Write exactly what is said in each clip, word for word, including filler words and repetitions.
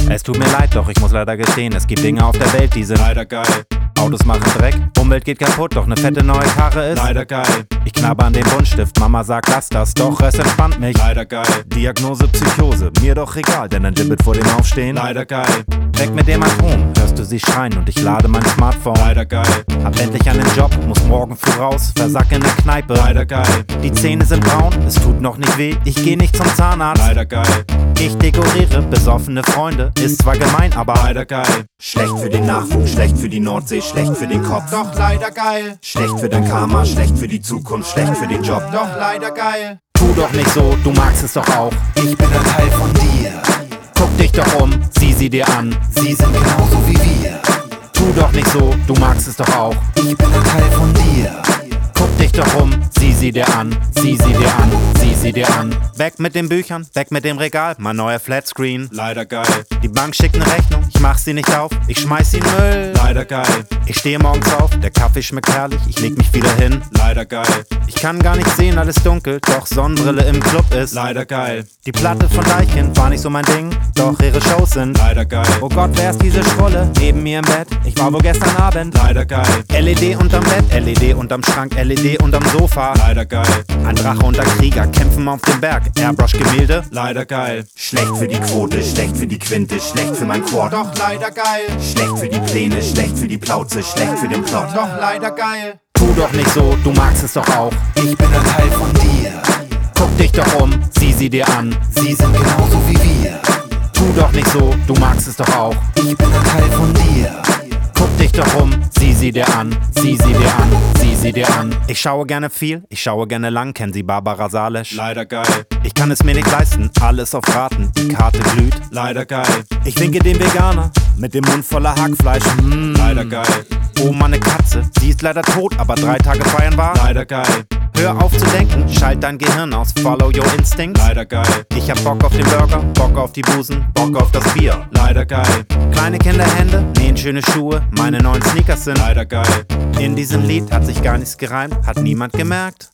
Es tut mir leid, doch ich muss leider gestehen, es gibt Dinge auf der Welt, die sind leider geil. Autos machen Dreck, Umwelt geht kaputt, doch ne fette neue Karre ist leider geil. Ich knabber an den Buntstift, Mama sagt lass das, doch es entspannt mich. Leider geil. Diagnose Psychose, mir doch egal, denn ein Gibbet vor dem Aufstehen. Leider geil. Weg mit dem Atom, hörst du sie schreien und ich lade mein Smartphone. Leider geil. Hab endlich einen Job, muss morgen früh raus, versack in der Kneipe. Leider geil. Die Zähne sind braun, es tut noch nicht weh, ich geh nicht zum Zahnarzt. Leider geil. Ich dekoriere besoffene Freunde, ist zwar gemein, aber leider geil. Schlecht für den Nachwuchs, schlecht für die Nordsee, schlecht für den Kopf, doch leider geil. Schlecht für dein Karma, schlecht für die Zukunft, schlecht für den Job, doch leider geil. Tu doch nicht so, du magst es doch auch. Ich bin ein Teil von dir. Guck dich doch um, sieh sie dir an. Sie sind genauso wie wir. Tu doch nicht so, du magst es doch auch. Ich bin ein Teil von dir. Guck dich doch um, sieh sie dir an, sieh sie dir an, sieh sie dir an. Weg mit den Büchern, weg mit dem Regal, mein neuer Flatscreen. Leider geil. Die Bank schickt ne Rechnung, ich mach sie nicht auf, ich schmeiß sie in Müll. Leider geil. Ich stehe morgens auf, der Kaffee schmeckt herrlich, ich leg mich wieder hin. Leider geil. Ich kann gar nicht sehen, alles dunkel, doch Sonnenbrille im Club ist leider geil. Die Platte von Deichkind war nicht so mein Ding, doch ihre Shows sind leider geil. Oh Gott, wer ist diese Schrulle neben mir im Bett? Ich war wohl gestern Abend. Leider geil. L E D unterm Bett, L E D unterm Schrank, L E D unterm Sofa. Leider geil. Ein Drache und ein Krieger kämpfen auf dem Berg, Airbrush-Gemälde. Leider geil. Schlecht für die Quote, schlecht für die Quinte, schlecht für mein Quad, doch leider geil. Schlecht für die Pläne, schlecht für die Plauze, schlecht für den Plot, doch leider geil. Tu doch nicht so, du magst es doch auch. Ich bin ein Teil von dir. Guck dich doch um, sieh sie dir an. Sie sind genauso wie wir. Tu doch nicht so, du magst es doch auch. Ich bin ein Teil von dir. Guck dich doch um, sieh sie dir an, sieh sie dir an, sieh sie dir an. Ich schaue gerne viel, ich schaue gerne lang, kennen Sie Barbara Salisch? Leider geil. Ich kann es mir nicht leisten, alles auf Raten, die Karte glüht. Leider geil. Ich winke dem Veganer mit dem Mund voller Hackfleisch. Mmh. Leider geil. Oh, meine Katze, sie ist leider tot, aber drei Tage feiern war. Leider geil. Hör auf zu denken, schalt dein Gehirn aus, follow your instincts. Leider geil. Ich hab Bock auf den Burger, Bock auf die Busen, Bock auf das Bier. Leider geil. Kleine Kinderhände, nähen schöne Schuhe, meine neuen Sneakers sind leider geil. In diesem Lied hat sich gar nichts gereimt, hat niemand gemerkt.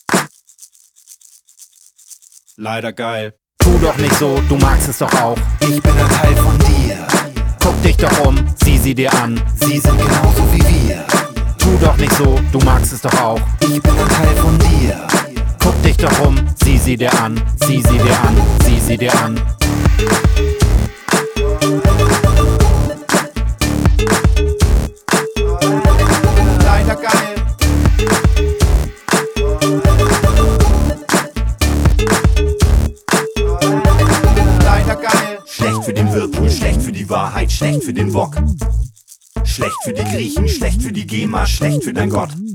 Leider geil. Tu doch nicht so, du magst es doch auch. Ich bin ein Teil von dir. Guck dich doch um, sieh sie dir an. Sie sind genauso wie wir. Tu doch nicht so, du magst es doch auch. Ich bin ein Teil von dir. Guck dich doch um, sieh sie dir an, sieh sie dir an, sieh sie dir an. Leider geil. Leider geil. Schlecht für den Whirlpool, schlecht für die Wahrheit, schlecht für den Wok. Schlecht für die Griechen, schlecht für die GEMA, schlecht für dein Gott.